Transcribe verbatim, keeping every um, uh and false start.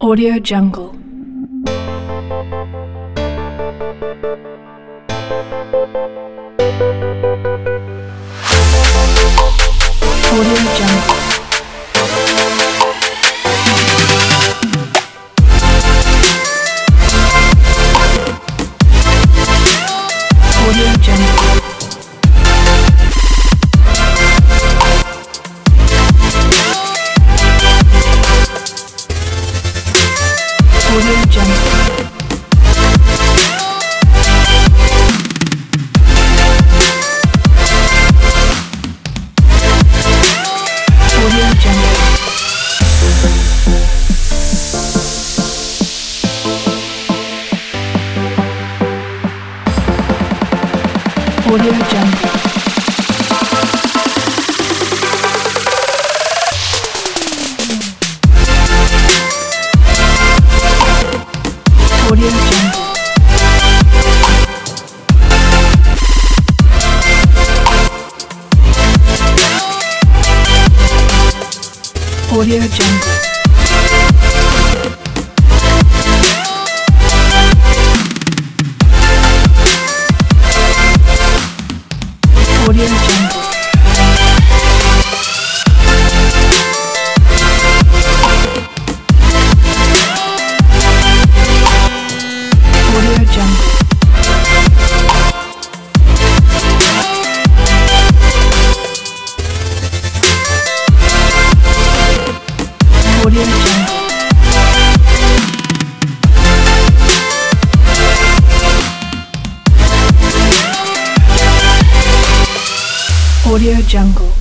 Audio Jungle. Audio Jungle. Audio Jungle. Audio Jungle. Audio Jungle. Audio Jungle. Audio Jungle. Audio Jungle. Audio Jungle. Audio Jungle. Audio Jungle. Audio Jungle.